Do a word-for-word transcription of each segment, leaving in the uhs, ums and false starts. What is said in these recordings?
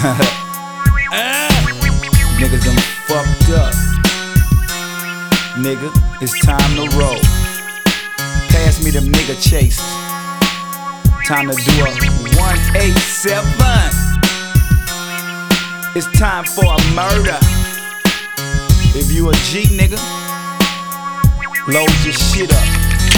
Niggas done fucked up. Nigga, it's time to roll. Pass me them nigga chasers. Time to do a one eight seven. It's time for a murder. If you a G nigga, load your shit up.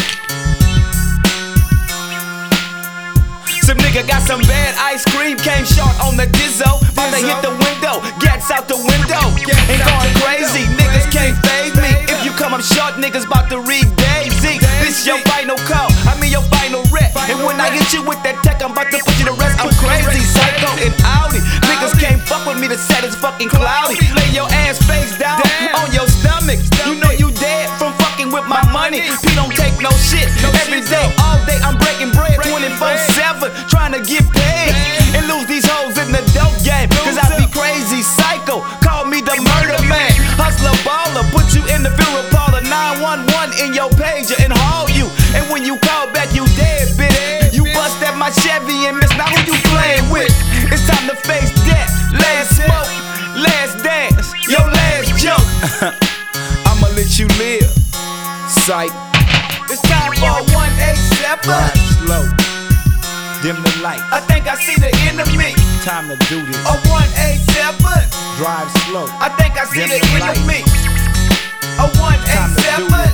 Some nigga got some bad ice cream, came short on the dizzo. About to hit the window, gets out the window. Ain't going crazy, niggas can't fade me. If you come up short, niggas bout to read Daisy. This your final call, I mean your final rep. And when I hit you with that tech, I'm about to put you to rest. I'm crazy, psycho and Audi. Niggas can't fuck with me, the set is fucking cloudy. Lay your ass face down on your stomach. You know you dead from fucking with my money. P don't take no shit. Every day, all day, I'm breaking bread twenty-four seven. Trying to get paid and lose these hoes in the dope game. Cause I be crazy, psycho, call me the murder man. Hustler, baller, put you in the funeral parlor. nine one one in your pager and haul you. And when you call back, you dead, bitch. You bust at my Chevy and miss, now who you playing with? It's time to face death. Last smoke, last dance, your last joke. I'ma let you live, psych. It's time for a one eight seven. Ride slow, dim the light. I think I see the enemy. Time to do this. A one eight seven. Drive slow. I think I see dim the, the enemy. A one eight seven.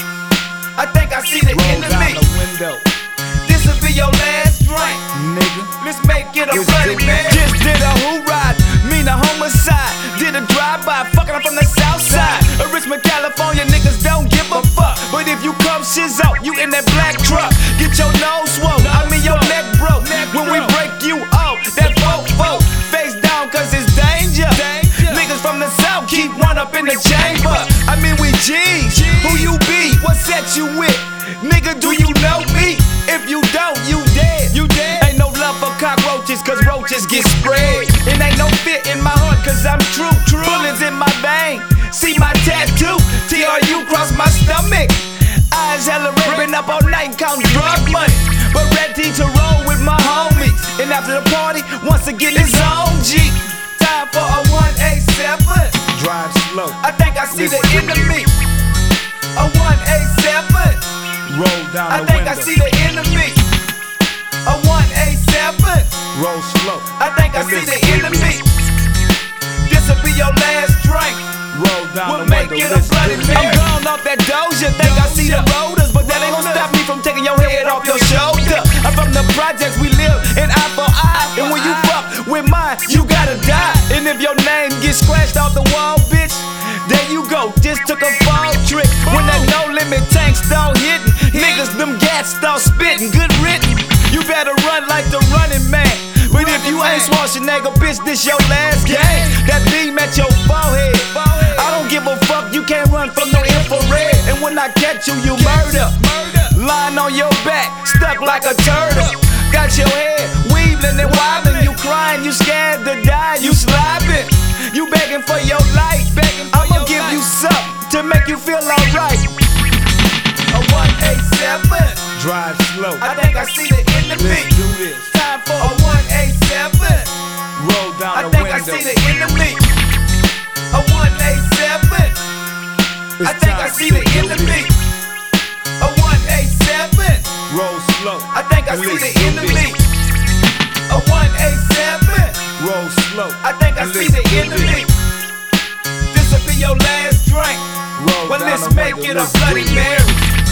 I think I see the Roll enemy. Down the window. This'll be your last drink, nigga. Let's make it a bloody man. Just did a who ride, mean a homicide. Did a drive-by, fucking up from the south side of Richmond, California. Niggas don't give a fuck. But if you come shizzo, you in that black truck. Get your nose swole, I mean your neck broke. When we break you off, that fofo face down cause it's danger. Niggas from the south keep one up in the chamber. I mean we G's, who you be? What set you with? Nigga, do you know me? If you don't, you dead. You dead. Ain't no love for cockroaches cause roaches get spread. It ain't no fit in my heart cause I'm true. True. Bullets in my vein, see my tattoo. T R U cross my stomach. Eyes hella red, been up all night counting drug money. But ready to roll with my homies. And after the party, once again it's on G. Time for a one eight seven. Drive slow. I think I see the enemy. A one eight seven. Roll down the window. I think I see the enemy. A one eight seven. Roll slow. I think I see the enemy. This'll be your last drink. Roll down we'll the window. We'll make it a bloody man. I'm gone off that doja. Think I see the rollers, but that ain't gonna stop me from taking your head off your shoulder. I'm from the projects, we live in eye for eye. And when you fuck with mine, you gotta die. And if your name gets scratched off the wall, bitch, there you go, just took a fall trick. When that no limit tank start hitting, niggas them gas start spitting. Good written, you better run like the running man. But if you ain't Schwarzenegger, bitch, this your last game. That beam at your forehead, I don't give a fuck, you can't run from no infrared. And when I catch you, you murder. Lying on your back, stuck like a turtle. Got your head weaving and wobbling. You crying, you scared to die, you slobbing. You begging for your life. I'ma give you something to make you feel alright. A one eight seven. Drive slow. I think I see the enemy. Let's do this. Time for a one eight seven. Roll down I the window. I think I see the enemy. A one eight seven. It's I think I see the enemy. A one eight seven. Roll slow. I think I see the enemy. A one eight seven. Roll slow. I think I see the enemy. This'll be your last drink. Roll well, let's make it a bloody Mary.